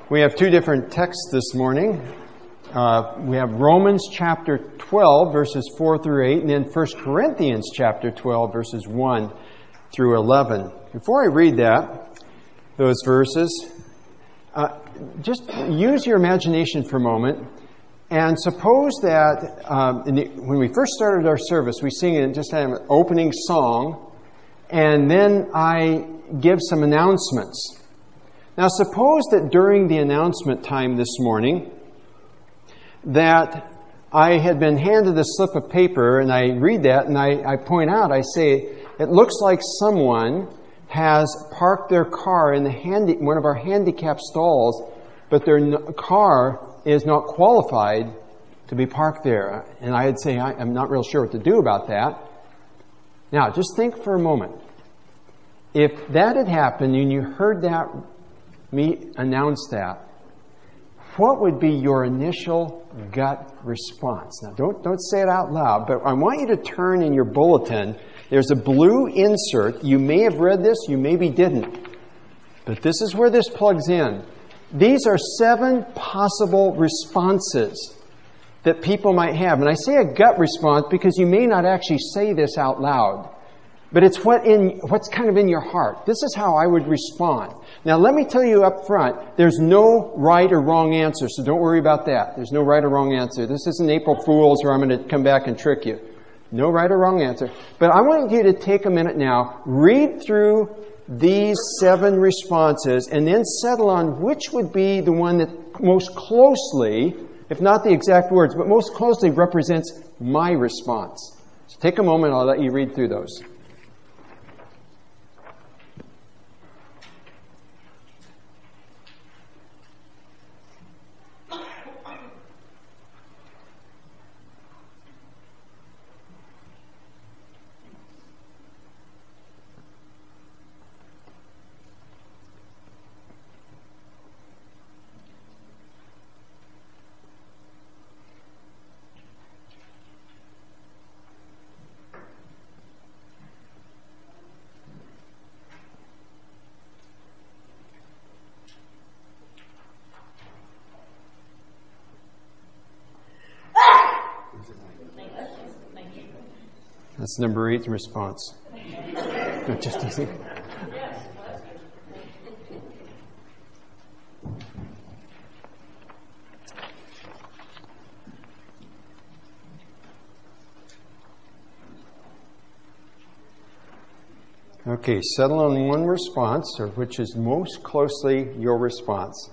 We have two different texts this morning. We have Romans chapter 12, verses 4 through 8, and then 1 Corinthians chapter 12, verses 1 through 11. Before I read those verses, just use your imagination for a moment, and suppose that when we first started our service, we sing just an opening song, and then I give some announcements. Now, suppose that during the announcement time this morning, that I had been handed a slip of paper, and I read that, and I point out, I say, it looks like someone has parked their car in one of our handicap stalls, but their car is not qualified to be parked there. And I'd say, I'm not real sure what to do about that. Now, just think for a moment. If that had happened and you heard me announce that, what would be your initial gut response? Now, don't say it out loud, but I want you to turn in your bulletin. There's a blue insert. You may have read this, you maybe didn't. But this is where this plugs in. These are 7 possible responses that people might have. And I say a gut response because you may not actually say this out loud. But it's what's kind of in your heart. This is how I would respond. Now, let me tell you up front, there's no right or wrong answer, so don't worry about that. There's no right or wrong answer. This isn't April Fool's where I'm going to come back and trick you. No right or wrong answer. But I want you to take a minute now, read through these 7 responses, and then settle on which would be the one that most closely, if not the exact words, but most closely represents my response. So take a moment, I'll let you read through those. That's number 8's response. No, just easy. Okay, settle on one response, or which is most closely your response.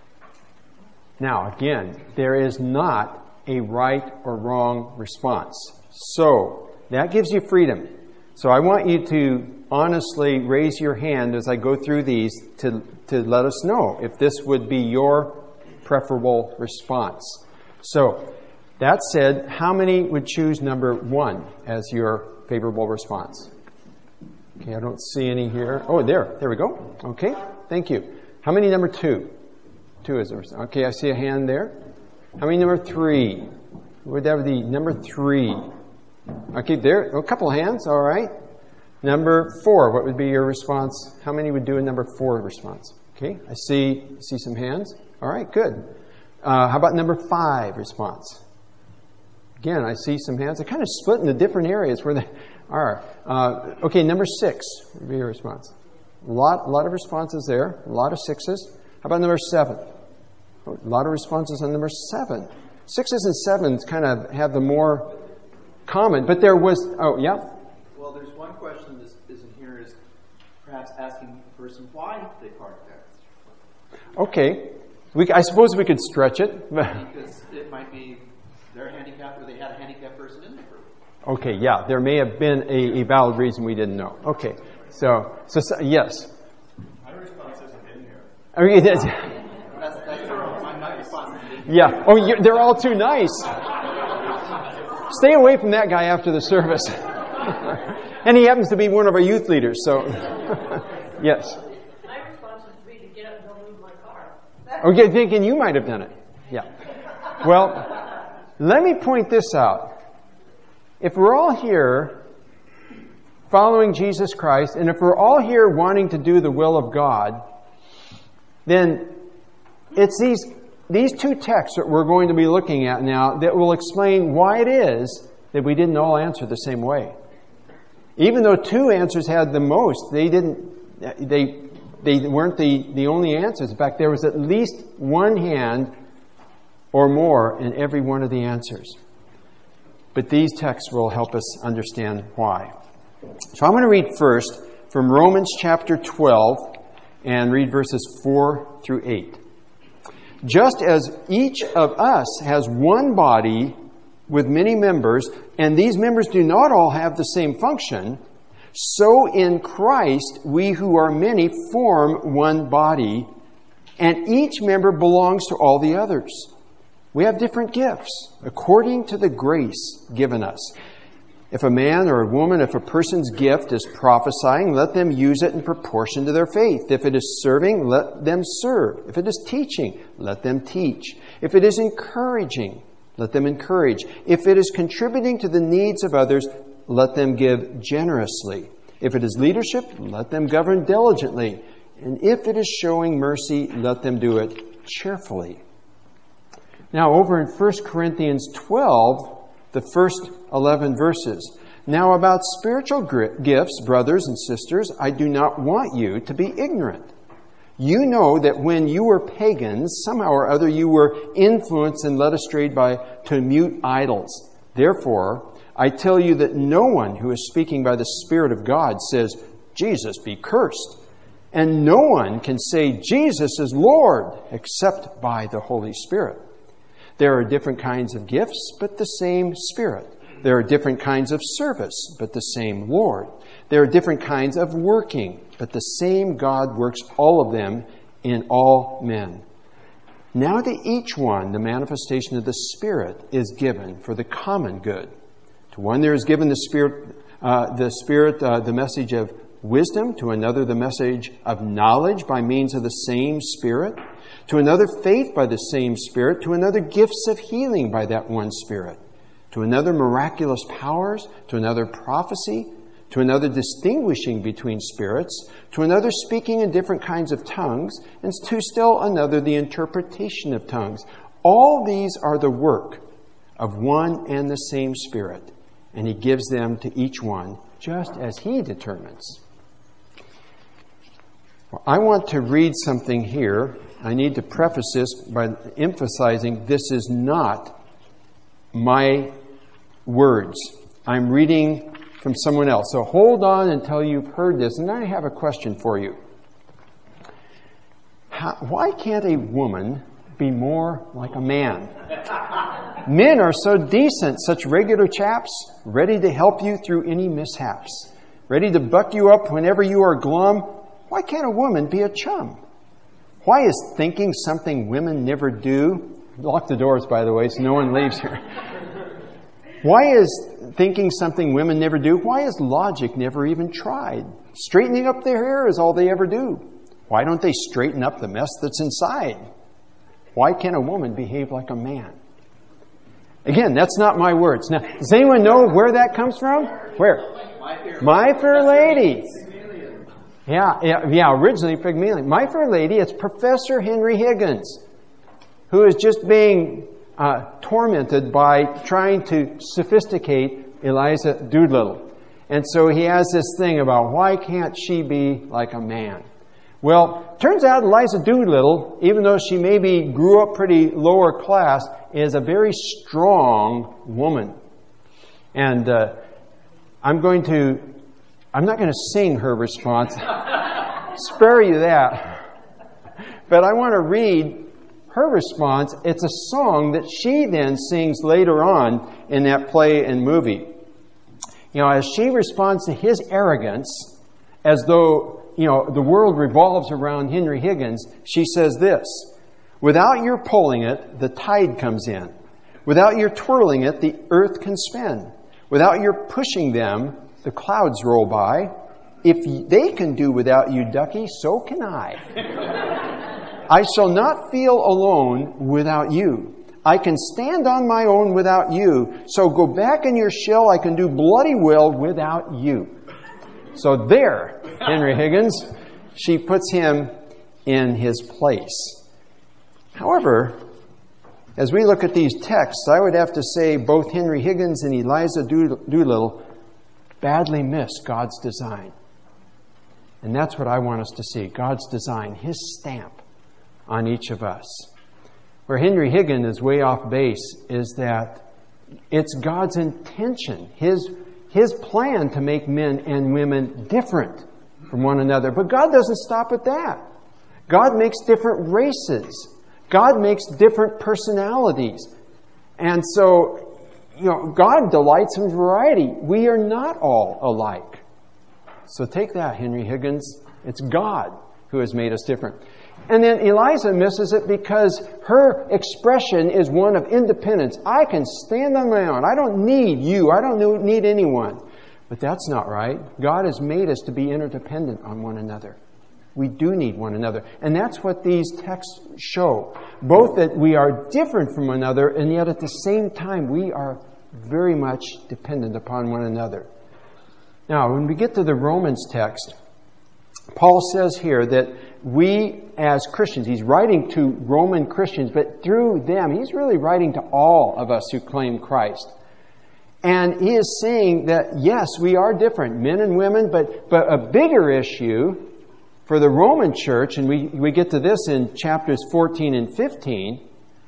Now, again, there is not a right or wrong response. So, that gives you freedom. So I want you to honestly raise your hand as I go through these to let us know if this would be your preferable response. So, that said, how many would choose number 1 as your favorable response? Okay, I don't see any here. Oh, there we go. Okay, thank you. How many number 2? 2 is the response. Okay, I see a hand there. How many number 3? Would that be number 3? Okay, there, a couple of hands, all right. Number 4, what would be your response? How many would do a number 4 response? Okay, I see some hands. All right, good. How about number 5 response? Again, I see some hands. They're kind of split into different areas where they are. Okay, number 6 would be your response. A lot of responses there, a lot of 6s. How about number 7? A lot of responses on number 7. 6s and 7s kind of have the more common, but there was, Well, there's one question that isn't here is perhaps asking the person why they parked there. Okay. I suppose we could stretch it. Because it might be they're handicapped or they had a handicapped person in the group. Okay, yeah, there may have been a valid reason we didn't know. Okay, so yes. My response isn't in here. I mean, That's my response. yeah. Oh, they're all too nice. Stay away from that guy after the service. And he happens to be one of our youth leaders, so yes. My response would be to get up and go move my car. Okay, thinking you might have done it. Yeah. Well, let me point this out. If we're all here following Jesus Christ, and if we're all here wanting to do the will of God, then it's these two texts that we're going to be looking at now that will explain why it is that we didn't all answer the same way. Even though two answers had the most, they weren't the only answers. In fact, there was at least one hand or more in every one of the answers. But these texts will help us understand why. So I'm going to read first from Romans chapter 12 and read verses 4 through 8. Just as each of us has one body with many members, and these members do not all have the same function, so in Christ we who are many form one body, and each member belongs to all the others. We have different gifts according to the grace given us. If a man or a woman, if a person's gift is prophesying, let them use it in proportion to their faith. If it is serving, let them serve. If it is teaching, let them teach. If it is encouraging, let them encourage. If it is contributing to the needs of others, let them give generously. If it is leadership, let them govern diligently. And if it is showing mercy, let them do it cheerfully. Now, over in 1 Corinthians 12, the first 11 verses. Now, about spiritual gifts, brothers and sisters, I do not want you to be ignorant. You know that when you were pagans, somehow or other you were influenced and led astray to mute idols. Therefore, I tell you that no one who is speaking by the Spirit of God says, Jesus be cursed. And no one can say, Jesus is Lord, except by the Holy Spirit. There are different kinds of gifts, but the same Spirit. There are different kinds of service, but the same Lord. There are different kinds of working, but the same God works all of them in all men. Now to each one, the manifestation of the Spirit is given for the common good. To one there is given the message of wisdom, to another the message of knowledge by means of the same Spirit, to another faith by the same Spirit, to another gifts of healing by that one Spirit, to another miraculous powers, to another prophecy, to another distinguishing between spirits, to another speaking in different kinds of tongues, and to still another the interpretation of tongues. All these are the work of one and the same Spirit, and He gives them to each one just as He determines. Well, I want to read something here. I need to preface this by emphasizing this is not my words. I'm reading from someone else. So hold on until you've heard this. And I have a question for you. Why can't a woman be more like a man? Men are so decent, such regular chaps, ready to help you through any mishaps, ready to buck you up whenever you are glum. Why can't a woman be a chum? Why is thinking something women never do? Lock the doors, by the way, so no one leaves here. Why is thinking something women never do? Why is logic never even tried? Straightening up their hair is all they ever do. Why don't they straighten up the mess that's inside? Why can't a woman behave like a man? Again, that's not my words. Now, does anyone know where that comes from? Where? My Fair Lady. Yeah, originally Pygmalion. My Fair Lady, it's Professor Henry Higgins, who is just being tormented by trying to sophisticate Eliza Doolittle. And so he has this thing about why can't she be like a man? Well, turns out Eliza Doolittle, even though she maybe grew up pretty lower class, is a very strong woman. And I'm not going to sing her response. Spare you that. But I want to read her response. It's a song that she then sings later on in that play and movie. You know, as she responds to his arrogance, as though, the world revolves around Henry Higgins, she says this: without your pulling it, the tide comes in. Without your twirling it, the earth can spin. Without your pushing them, the clouds roll by. If they can do without you, Ducky, so can I. I shall not feel alone without you. I can stand on my own without you. So go back in your shell. I can do bloody well without you. So there, Henry Higgins, she puts him in his place. However, as we look at these texts, I would have to say both Henry Higgins and Eliza Doolittle badly missed God's design. And that's what I want us to see, God's design, His stamp on each of us. Where Henry Higgins is way off base is that it's God's intention, His plan to make men and women different from one another. But God doesn't stop at that. God makes different races. God makes different personalities. And so, God delights in variety. We are not all alike. So take that, Henry Higgins. It's God who has made us different. And then Eliza misses it because her expression is one of independence. I can stand on my own. I don't need you. I don't need anyone. But that's not right. God has made us to be interdependent on one another. We do need one another. And that's what these texts show. Both that we are different from one another, and yet at the same time we are very much dependent upon one another. Now, when we get to the Romans text, Paul says here that we as Christians, he's writing to Roman Christians, but through them, he's really writing to all of us who claim Christ. And he is saying that, yes, we are different, men and women, but a bigger issue for the Roman church, and we get to this in chapters 14 and 15,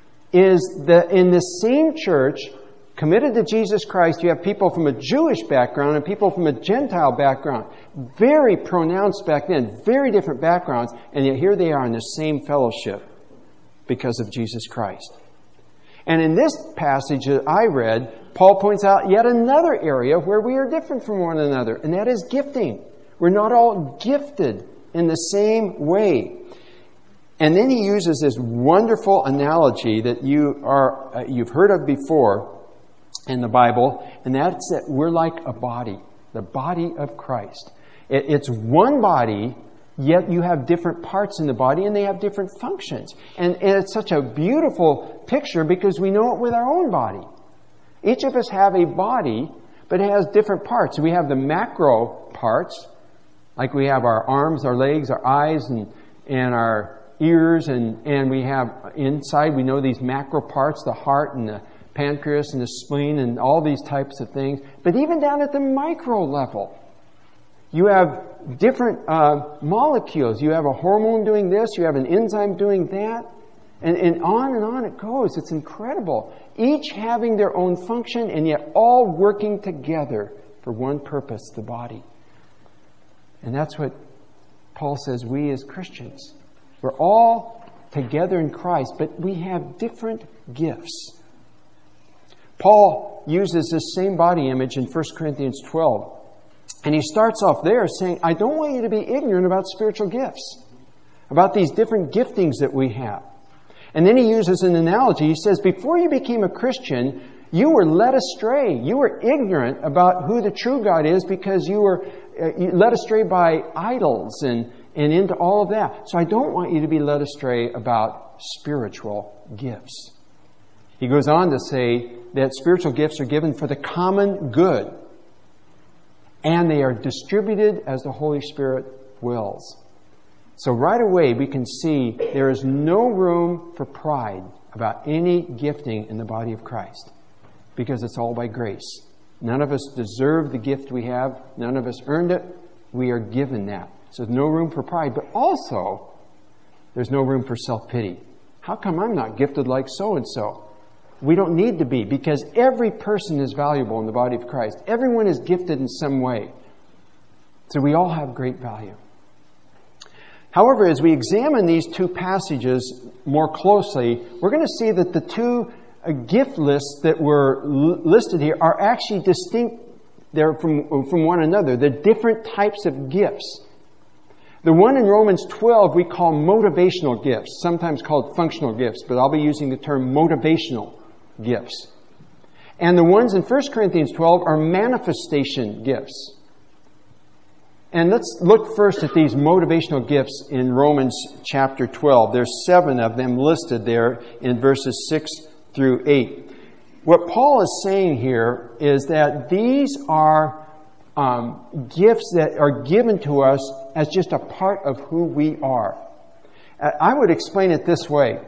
is that in the same church, committed to Jesus Christ, you have people from a Jewish background and people from a Gentile background. Very pronounced back then, very different backgrounds, and yet here they are in the same fellowship because of Jesus Christ. And in this passage that I read, Paul points out yet another area where we are different from one another, and that is gifting. We're not all gifted in the same way. And then he uses this wonderful analogy that you've heard of before in the Bible, and that's that we're like a body, the body of Christ. It's one body, yet you have different parts in the body, and they have different functions. And it's such a beautiful picture because we know it with our own body. Each of us have a body, but it has different parts. We have the macro parts, like we have our arms, our legs, our eyes, and our ears, and we have inside, we know these macro parts, the heart and the pancreas and the spleen and all these types of things. But even down at the micro level, you have different molecules. You have a hormone doing this, you have an enzyme doing that, and on it goes. It's incredible. Each having their own function and yet all working together for one purpose, the body. And that's what Paul says we as Christians. We're all together in Christ, but we have different gifts. Paul uses this same body image in 1 Corinthians 12. And he starts off there saying, I don't want you to be ignorant about spiritual gifts, about these different giftings that we have. And then he uses an analogy. He says, before you became a Christian, you were led astray. You were ignorant about who the true God is because you were led astray by idols and into all of that. So I don't want you to be led astray about spiritual gifts. He goes on to say that spiritual gifts are given for the common good, and they are distributed as the Holy Spirit wills. So right away we can see there is no room for pride about any gifting in the body of Christ, because it's all by grace. None of us deserve the gift we have. None of us earned it. We are given that. So there's no room for pride, but also there's no room for self-pity. How come I'm not gifted like so-and-so? We don't need to be, because every person is valuable in the body of Christ. Everyone is gifted in some way. So we all have great value. However, as we examine these two passages more closely, we're going to see that the two gift lists that were listed here are actually distinct. They're from one another. They're different types of gifts. The one in Romans 12 we call motivational gifts, sometimes called functional gifts, but I'll be using the term motivational gifts. And the ones in 1 Corinthians 12 are manifestation gifts. And let's look first at these motivational gifts in Romans chapter 12. There's 7 of them listed there in verses 6 through 8. What Paul is saying here is that these are gifts that are given to us as just a part of who we are. I would explain it this way.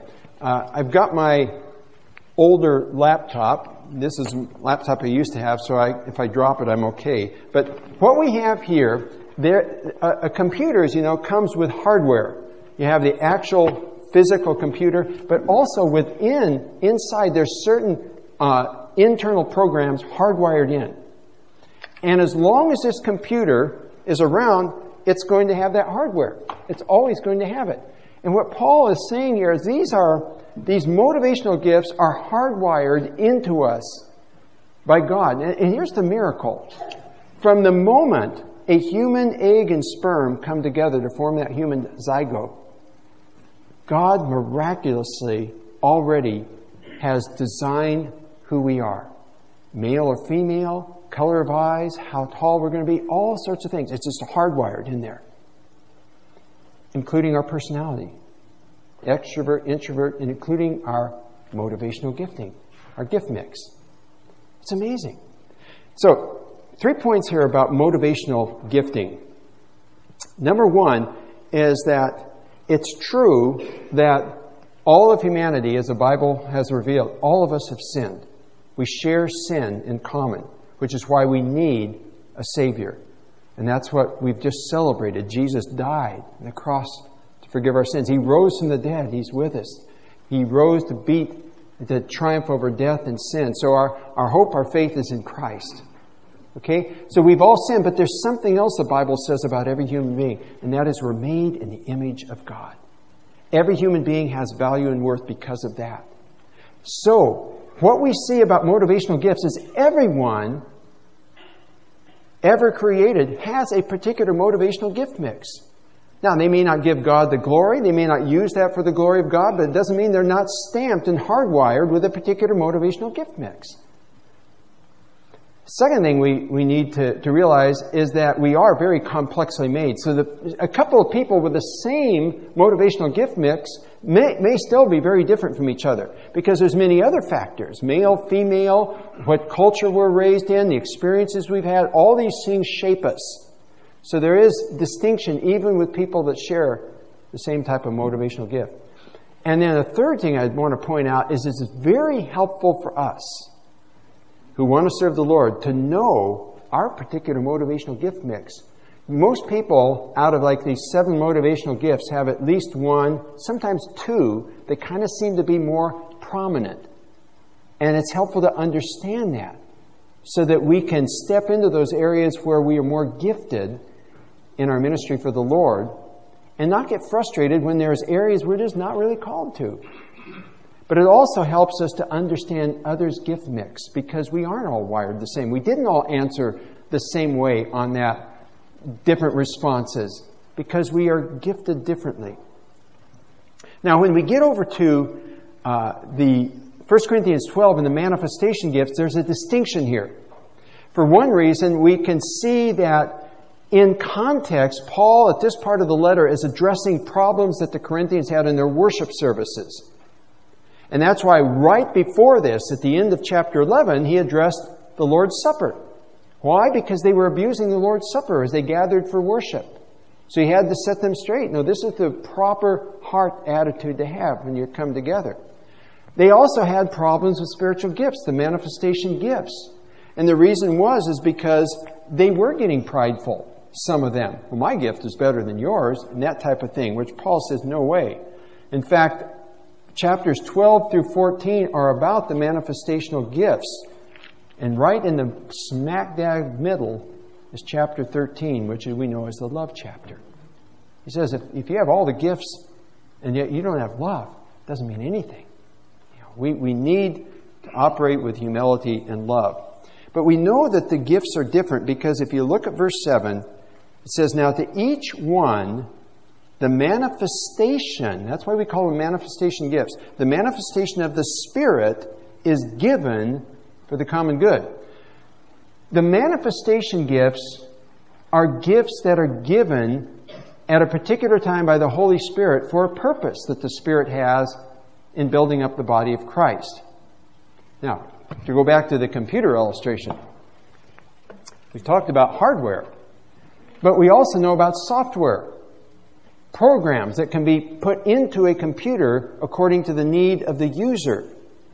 I've got my older laptop. This is a laptop I used to have, so if I drop it, I'm okay. But what we have here, a computer, as you know, comes with hardware. You have the actual physical computer, but also inside there's certain internal programs hardwired in. And as long as this computer is around, it's going to have that hardware. It's always going to have it. And what Paul is saying here is these motivational gifts are hardwired into us by God. And here's the miracle. From the moment a human egg and sperm come together to form that human zygote, God miraculously already has designed who we are. Male or female, color of eyes, how tall we're going to be, all sorts of things. It's just hardwired in there. Including our personality. Extrovert, introvert, and including our motivational gifting. Our gift mix. It's amazing. So, 3 points here about motivational gifting. Number one is that it's true that all of humanity, as the Bible has revealed, all of us have sinned. We share sin in common, which is why we need a Savior. And that's what we've just celebrated. Jesus died on the cross to forgive our sins. He rose from the dead. He's with us. He rose to triumph over death and sin. So our hope, our faith is in Christ. Okay? So we've all sinned, but there's something else the Bible says about every human being, and that is we're made in the image of God. Every human being has value and worth because of that. So, what we see about motivational gifts is everyone ever created has a particular motivational gift mix. Now, they may not give God the glory, they may not use that for the glory of God, but it doesn't mean they're not stamped and hardwired with a particular motivational gift mix. Second thing we need to realize is that we are very complexly made. So a couple of people with the same motivational gift mix may still be very different from each other because there's many other factors. Male, female, what culture we're raised in, the experiences we've had, all these things shape us. So there is distinction even with people that share the same type of motivational gift. And then a third thing I'd want to point out is it's very helpful for us who want to serve the Lord to know our particular motivational gift mix. Most people, out of like these 7 motivational gifts, have at least one, sometimes 2, that kind of seem to be more prominent. And it's helpful to understand that so that we can step into those areas where we are more gifted in our ministry for the Lord and not get frustrated when there's areas we're just not really called to. But it also helps us to understand others' gift mix because we aren't all wired the same. We didn't all answer the same way on that, different responses, because we are gifted differently. Now, when we get over to the 1 Corinthians 12 and the manifestation gifts, there's a distinction here. For one reason, we can see that in context, Paul, at this part of the letter, is addressing problems that the Corinthians had in their worship services. And that's why right before this, at the end of chapter 11, he addressed the Lord's Supper. Why? Because they were abusing the Lord's Supper as they gathered for worship. So he had to set them straight. No, this is the proper heart attitude to have when you come together. They also had problems with spiritual gifts, the manifestation gifts. And the reason is because they were getting prideful, some of them. Well, my gift is better than yours, and that type of thing, which Paul says, no way. In fact, chapters 12 through 14 are about the manifestational gifts. And right in the smack dab middle is chapter 13, which we know as the love chapter. He says, if you have all the gifts and yet you don't have love, it doesn't mean anything. We need to operate with humility and love. But we know that the gifts are different because if you look at verse 7, it says, now to each one, the manifestation, that's why we call them manifestation gifts, the manifestation of the Spirit is given for the common good. The manifestation gifts are gifts that are given at a particular time by the Holy Spirit for a purpose that the Spirit has in building up the body of Christ. Now, to go back to the computer illustration, we've talked about hardware, but we also know about software. programs that can be put into a computer according to the need of the user.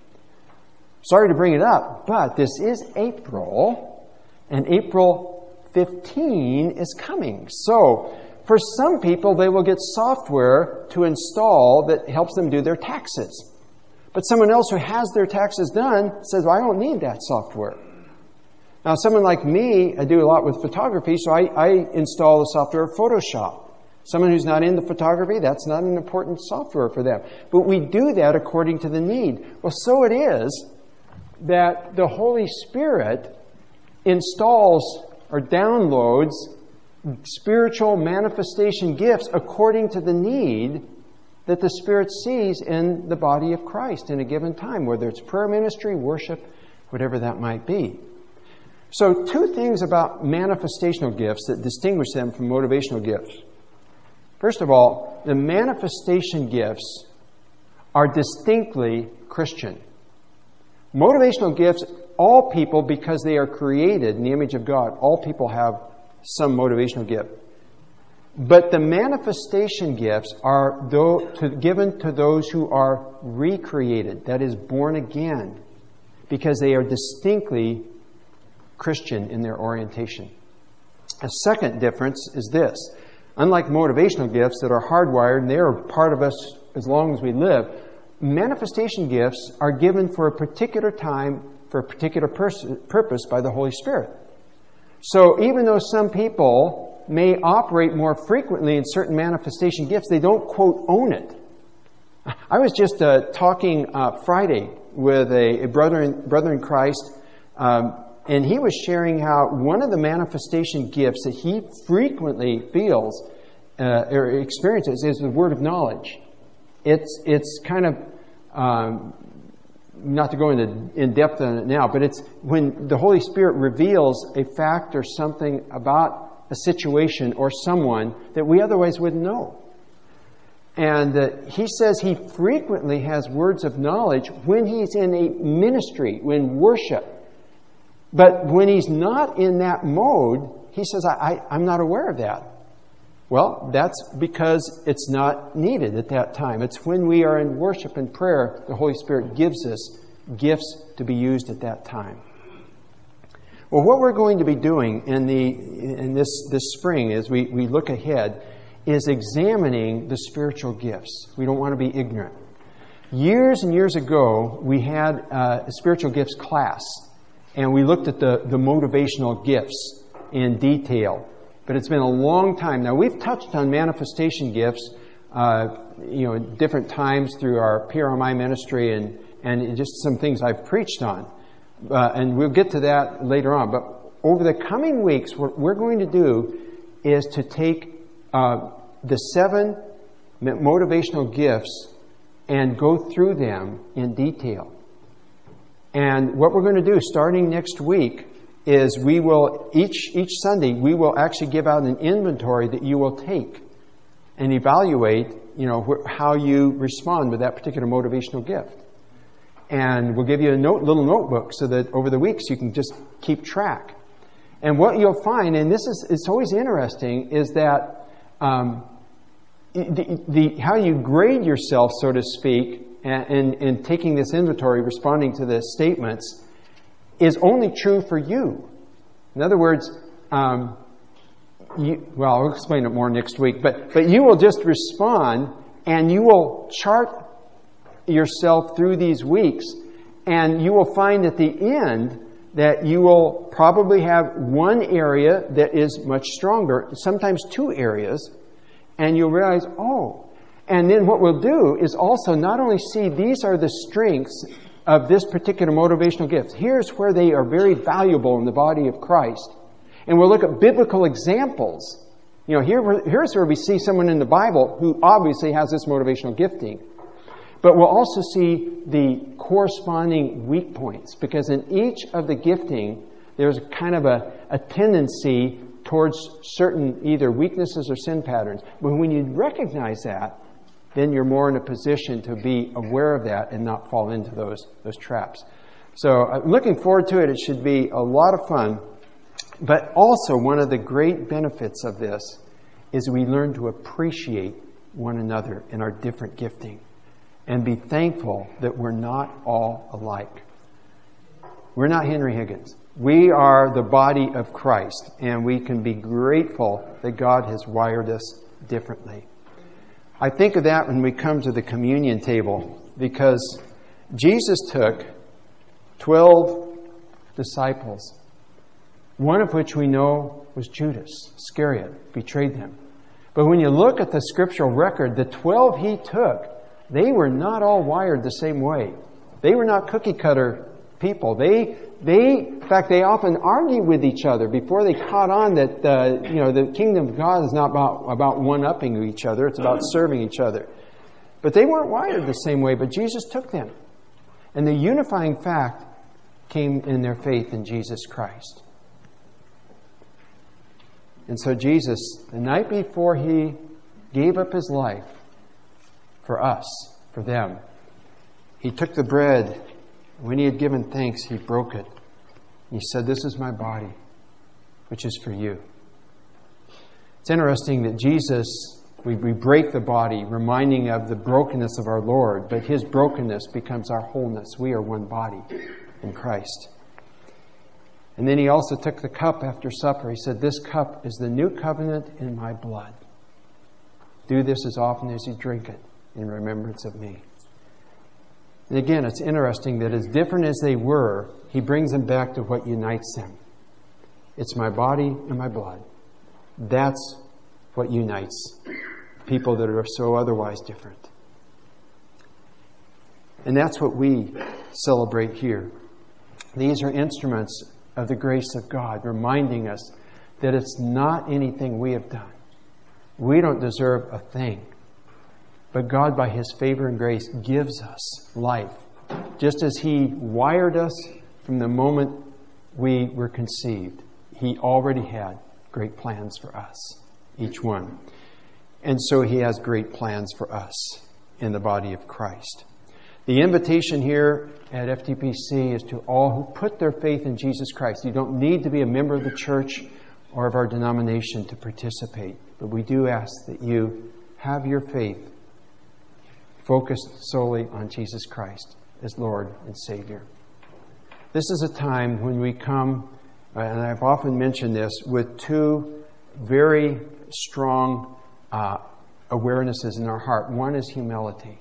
Sorry to bring it up, but this is April, and April 15 is coming. So, for some people, they will get software to install that helps them do their taxes. But someone else who has their taxes done says, well, I don't need that software. Now, someone like me, I do a lot with photography, so I install the software Photoshop. Someone who's not into photography, that's not an important software for them. But we do that according to the need. Well, so it is that the Holy Spirit installs or downloads spiritual manifestation gifts according to the need that the Spirit sees in the body of Christ in a given time, whether it's prayer ministry, worship, whatever that might be. So, two things about manifestational gifts that distinguish them from motivational gifts. First of all, the manifestation gifts are distinctly Christian. Motivational gifts, all people, because they are created in the image of God, all people have some motivational gift. But the manifestation gifts are given to those who are recreated, that is, born again, because they are distinctly Christian in their orientation. A second difference is this. Unlike motivational gifts that are hardwired and they are part of us as long as we live, manifestation gifts are given for a particular time, for a particular purpose by the Holy Spirit. So even though some people may operate more frequently in certain manifestation gifts, they don't, quote, own it. I was just talking Friday with a brother in Christ, and he was sharing how one of the manifestation gifts that he frequently feels or experiences is the word of knowledge. It's kind of, not to go in depth on it now, but it's when the Holy Spirit reveals a fact or something about a situation or someone that we otherwise wouldn't know. And he says he frequently has words of knowledge when he's in a ministry, when worship. But when he's not in that mode, he says, I'm not aware of that. Well, that's because it's not needed at that time. It's when we are in worship and prayer, the Holy Spirit gives us gifts to be used at that time. Well, what we're going to be doing in this spring as we look ahead is examining the spiritual gifts. We don't want to be ignorant. Years and years ago, we had a spiritual gifts class, and we looked at the motivational gifts in detail. But it's been a long time. Now, we've touched on manifestation gifts, different times through our PRMI ministry and just some things I've preached on. And we'll get to that later on. But over the coming weeks, what we're going to do is to take the 7 motivational gifts and go through them in detail. And what we're going to do starting next week is we will, each Sunday, we will actually give out an inventory that you will take and evaluate, how you respond with that particular motivational gift. And we'll give you a little notebook so that over the weeks you can just keep track. And what you'll find, and it's always interesting, is that how you grade yourself, so to speak, in taking this inventory, responding to the statements, is only true for you. In other words, I'll explain it more next week, but you will just respond and you will chart yourself through these weeks, and you will find at the end that you will probably have one area that is much stronger, sometimes 2 areas, and you'll realize, and then what we'll do is also not only see these are the strengths of this particular motivational gift. Here's where they are very valuable in the body of Christ. And we'll look at biblical examples. Here's where we see someone in the Bible who obviously has this motivational gifting. But we'll also see the corresponding weak points, because in each of the gifting, there's kind of a tendency towards certain either weaknesses or sin patterns. But when you recognize that, then you're more in a position to be aware of that and not fall into those traps. So I'm looking forward to it. It should be a lot of fun. But also one of the great benefits of this is we learn to appreciate one another in our different gifting and be thankful that we're not all alike. We're not Henry Higgins. We are the body of Christ, and we can be grateful that God has wired us differently. I think of that when we come to the communion table, because Jesus took 12 disciples, one of which we know was Judas Iscariot, betrayed him. But when you look at the scriptural record, the 12 he took, they were not all wired the same way. They were not cookie cutter people. In fact, they often argue with each other before they caught on that the kingdom of God is not about one-upping each other. It's about serving each other. But they weren't wired the same way. But Jesus took them, and the unifying fact came in their faith in Jesus Christ. And so Jesus, the night before he gave up his life for us, for them, he took the bread. When he had given thanks, he broke it. He said, "This is my body, which is for you." It's interesting that Jesus, we break the body, reminding of the brokenness of our Lord, but his brokenness becomes our wholeness. We are one body in Christ. And then he also took the cup after supper. He said, "This cup is the new covenant in my blood. Do this as often as you drink it in remembrance of me." And again, it's interesting that as different as they were, he brings them back to what unites them. It's my body and my blood. That's what unites people that are so otherwise different. And that's what we celebrate here. These are instruments of the grace of God, reminding us that it's not anything we have done. We don't deserve a thing. But God, by his favor and grace, gives us life. Just as he wired us from the moment we were conceived, he already had great plans for us, each one. And so he has great plans for us in the body of Christ. The invitation here at FTPC is to all who put their faith in Jesus Christ. You don't need to be a member of the church or of our denomination to participate, but we do ask that you have your faith focused solely on Jesus Christ as Lord and Savior. This is a time when we come, and I've often mentioned this, with two very strong awarenesses in our heart. One is humility.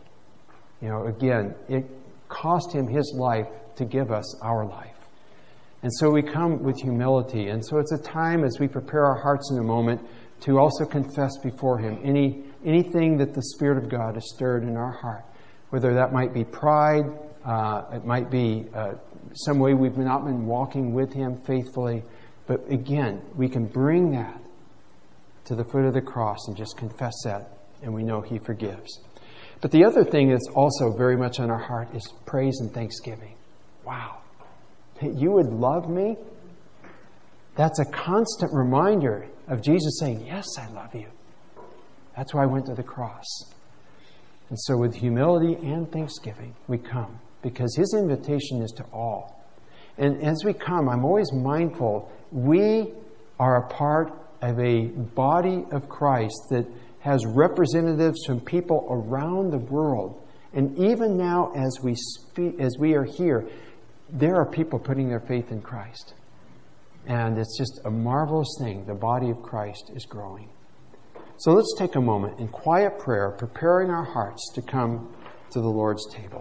Again, it cost him his life to give us our life. And so we come with humility. And so it's a time as we prepare our hearts in a moment to also confess before him anything that the Spirit of God has stirred in our heart. Whether that might be pride, it might be some way we've not been walking with him faithfully. But again, we can bring that to the foot of the cross and just confess that, and we know he forgives. But the other thing that's also very much on our heart is praise and thanksgiving. Wow. You would love me? That's a constant reminder of Jesus saying, "Yes, I love you." That's why I went to the cross. And so with humility and thanksgiving, we come, because his invitation is to all. And as we come, I'm always mindful, we are a part of a body of Christ that has representatives from people around the world. And even now, as we are here, there are people putting their faith in Christ. And it's just a marvelous thing. The body of Christ is growing. So let's take a moment in quiet prayer, preparing our hearts to come to the Lord's table.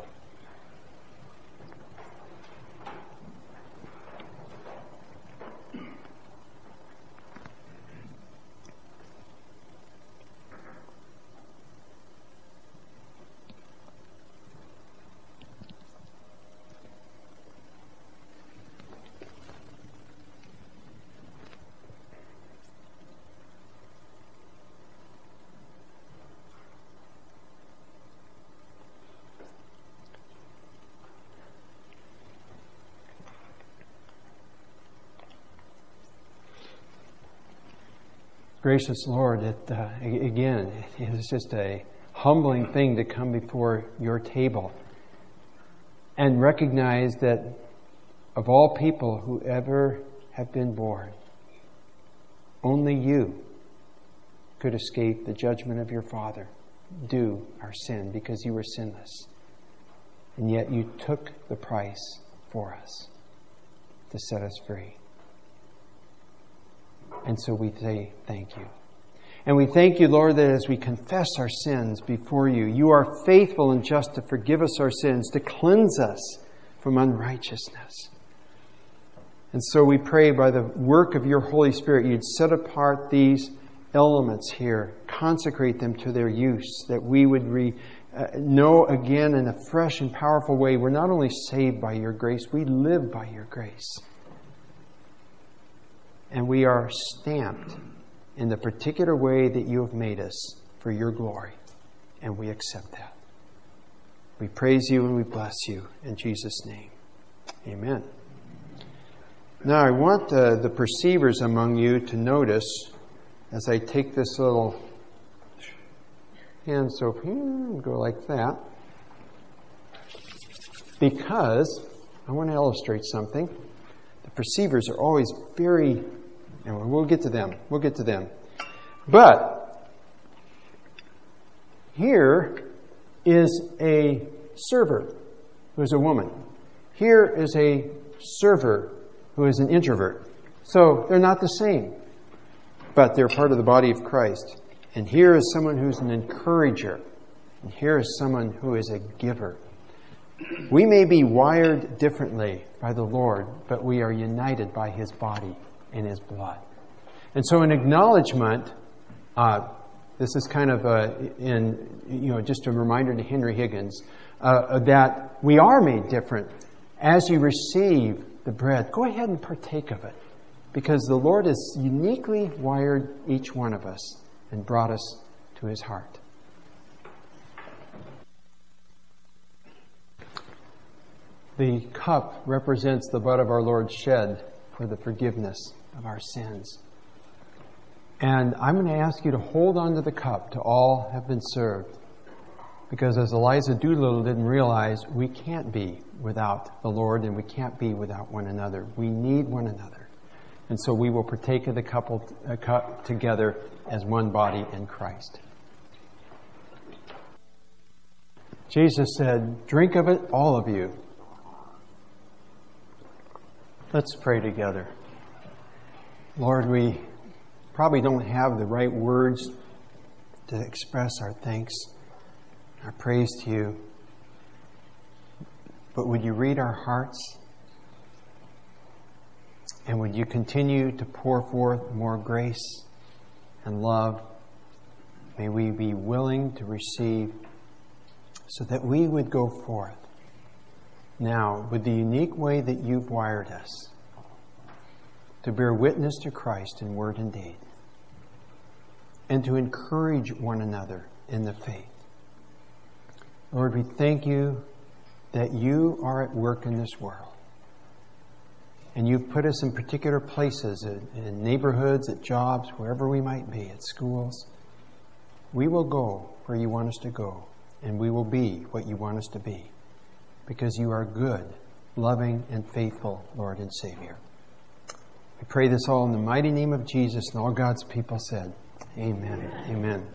Gracious Lord, again, it is just a humbling thing to come before your table and recognize that of all people who ever have been born, only you could escape the judgment of your Father. due our sin because you were sinless. And yet you took the price for us to set us free. And so we say thank you. And we thank you, Lord, that as we confess our sins before you, you are faithful and just to forgive us our sins, to cleanse us from unrighteousness. And so we pray by the work of your Holy Spirit, you'd set apart these elements here, consecrate them to their use, that we would know again in a fresh and powerful way, we're not only saved by your grace, we live by your grace. And we are stamped in the particular way that you have made us for your glory. And we accept that. We praise you and we bless you in Jesus' name. Amen. Now I want the perceivers among you to notice as I take this little hand soap here and go like that, because I want to illustrate something. The perceivers are always very, and we'll get to them. But here is a server who is a woman. Here is a server who is an introvert. So they're not the same, but they're part of the body of Christ. And here is someone who's an encourager. And here is someone who is a giver. We may be wired differently by the Lord, but we are united by His body and His blood. And so an acknowledgement, this is kind of just a reminder to Henry Higgins, that we are made different. As you receive the bread, go ahead and partake of it, because the Lord has uniquely wired each one of us and brought us to His heart. The cup represents the blood of our Lord shed for the forgiveness of our sins. And I'm going to ask you to hold on to the cup till all have been served. Because as Eliza Doolittle didn't realize, we can't be without the Lord and we can't be without one another. We need one another. And so we will partake of the cup together as one body in Christ. Jesus said, "Drink of it, all of you." Let's pray together. Lord, we probably don't have the right words to express our thanks, our praise to you. But would you read our hearts? And would you continue to pour forth more grace and love? May we be willing to receive so that we would go forth now with the unique way that you've wired us to bear witness to Christ in word and deed, and to encourage one another in the faith. Lord, we thank you that you are at work in this world. And you've put us in particular places, in neighborhoods, at jobs, wherever we might be, at schools. We will go where you want us to go, and we will be what you want us to be, because you are good, loving, and faithful, Lord and Savior. We pray this all in the mighty name of Jesus, and all God's people said, Amen. Amen.